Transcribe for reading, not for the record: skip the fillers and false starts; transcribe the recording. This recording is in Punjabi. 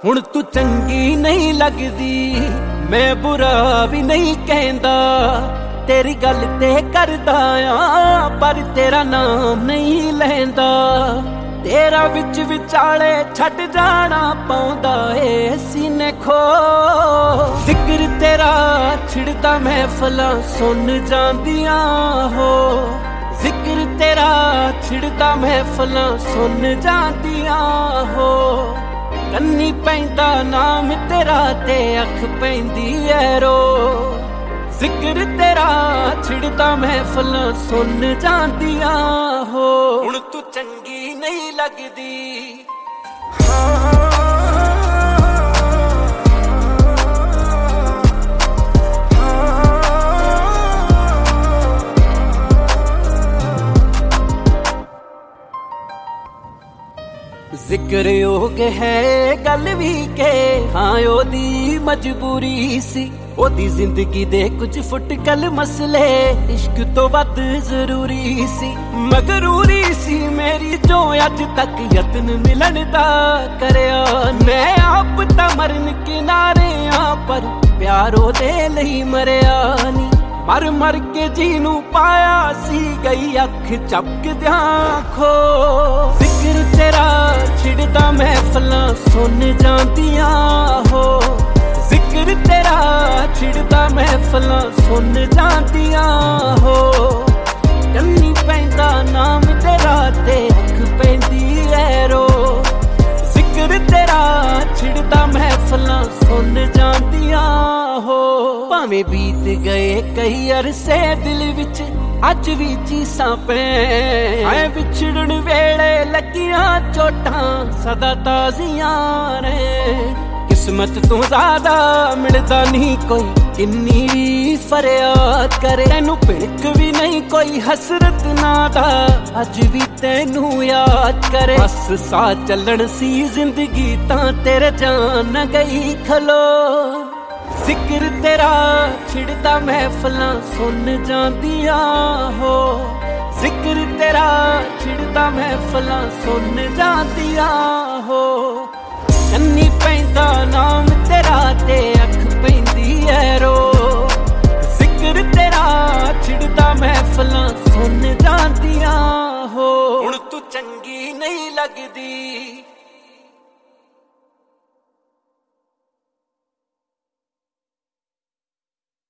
ਹੁਣ ਤੂੰ ਚੰਗੀ ਨਹੀਂ ਲੱਗਦੀ, ਮੈਂ ਬੁਰਾ ਵੀ ਨਹੀਂ ਕਹਿੰਦਾ। ਤੇਰੀ ਗੱਲ ਤੇ ਕਰਦਾ ਆ ਪਰ ਤੇਰਾ ਨਾਮ ਨਹੀਂ ਲੈਂਦਾ। ਤੇਰਾ ਵਿੱਚ ਵਿਚਾਲੇ ਛੱਡ ਜਾਣਾ ਪਾਉਂਦਾ ਏ ਸੀਨੇ ਖੋ। ਜ਼ਿਕਰ ਤੇਰਾ ਛਿੜਦਾ ਮਹਿਫਲਾਂ ਸੁਣ ਜਾਂਦੀਆਂ ਹੋ। ਜ਼ਿਕਰ ਤੇਰਾ ਛਿੜਦਾ ਮਹਿਫਲਾਂ ਸੁਣ ਜਾਂਦੀਆਂ ਹੋ। ਕੰਨੀ ਪੈਂਦਾ ਨਾਮ ਤੇਰਾ ਤੇ ਅੱਖ ਪੈਂਦੀ ਐ ਰੋ। ਜ਼ਿਕਰ ਤੇਰਾ ਛਿੜਦਾ ਮਹਿਫਲਾਂ ਸੁਣ ਜਾਂਦੀਆਂ ਹੋ। ਹੁਣ ਤੂੰ ਚੰਗੀ ਨਹੀਂ ਲੱਗਦੀ। ਜ਼ਿਕਰ ਯੋਗ ਹੈ ਗੱਲ ਵੀ ਕਿ ਹਾਂ ਉਹਦੀ ਮਜਬੂਰੀ ਸੀ। ਉਹਦੀ ਜ਼ਿੰਦਗੀ ਦੇ ਕੁਝ ਫੁਟਕਲ ਮਸਲੇ ਇਸ਼ਕ ਤੋਂ ਵੱਧ ਜ਼ਰੂਰੀ ਸੀ। ਮਗਰੂਰੀ ਸੀ ਮੇਰੀ ਜੋ ਅੱਜ ਤੱਕ ਯਤਨ ਮਿਲਣ ਦਾ ਕਰਿਆ। ਮੈਂ ਆਪ ਤਾਂ ਮਰਨ ਕਿਨਾਰੇ ਆ ਪਰ ਪਿਆਰ ਉਹਦੇ ਲਈ ਮਰਿਆ ਨੀ। ਮਰ ਮਰ ਕੇ ਜੀ ਨੂੰ ਪਾਇਆ ਸੀ ਗਈ ਅੱਖ ਝਪਕਦਿਆਂ ਖੋ। ਜ਼ਿਕਰ ਤੇਰਾ ਛਿੜਦਾ ਮਹਿਫਲਾਂ ਸੁਣ ਜਾਂਦੀਆਂ ਹੋ। ਜ਼ਿਕਰ ਤੇਰਾ ਛਿੜਦਾ ਮਹਿਫਲਾਂ ਸੁਣ ਜਾਂਦੀਆਂ ਹੋ। ਕੰਨੀ ਪੈਂਦਾ ਨਾਮ ਤੇਰਾ ਤੇ ਅੱਖ ਪੈਂਦੀ ਐ ਰੋ। ਜ਼ਿਕਰ ਤੇਰਾ ਛਿੜਦਾ ਮਹਿਫਲਾਂ ਸੁਣ ਜਾਂਦੀਆਂ ਹੋ। ਭਾਵੇਂ ਬੀਤ ਗਏ ਕਈ ਅਰਸੇ ਦਿਲ ਵਿੱਚ ਅੱਜ ਵੀ ਚੀਸਾਂ ਪੈ। ਐ ਵਿਛੜਨ ਵੇਲੇ ਲੱਗੀਆਂ ਚੋਟਾਂ ਸਦਾ ਤਾਜ਼ੀਆਂ ਨੇ। ਕਿਸਮਤ ਤੋਂ ਜ਼ਿਆਦਾ ਮਿਲਦਾ ਨਹੀਂ ਕੋਈ ਕਿੰਨੀ ਵੀ ਫਰਿਆਦ ਕਰੇ। ਤੈਨੂੰ ਭਿਣਕ ਵੀ ਨਹੀਂ ਕੋਈ ਹਸਰਤ ਨਾ ਦਾ ਅੱਜ ਵੀ ਤੈਨੂੰ ਯਾਦ ਕਰੇ। ਬਸ ਸਾਹ ਚੱਲਣ ਸੀ ਜ਼ਿੰਦਗੀ ਤਾਂ ਤੇਰੇ ਜਾਨ ਗਈ ਖਲੋ। ਜ਼ਿਕਰ ਤੇਰਾ ਛਿੜਦਾ ਮਹਿਫਲਾਂ ਸੁਣ ਜਾਂਦੀਆਂ ਹੋ। ਜ਼ਿਕਰ ਤੇਰਾ ਛਿੜਦਾ ਮਹਿਫਲਾਂ ਸੁਣ ਜਾਂਦੀਆਂ ਹੋ। ਕੰਨੀ ਪੈਂਦਾ ਨਾਮ ਤੇਰਾ ਤੇ ਅੱਖ ਪੈਂਦੀ ਐ ਰੋ। ਜ਼ਿਕਰ ਤੇਰਾ ਛਿੜਦਾ ਮਹਿਫਲਾਂ ਸੁਣ ਜਾਂਦੀਆਂ ਹੋ। ਹੁਣ ਤੂੰ ਚੰਗੀ ਨਹੀਂ ਲੱਗਦੀ।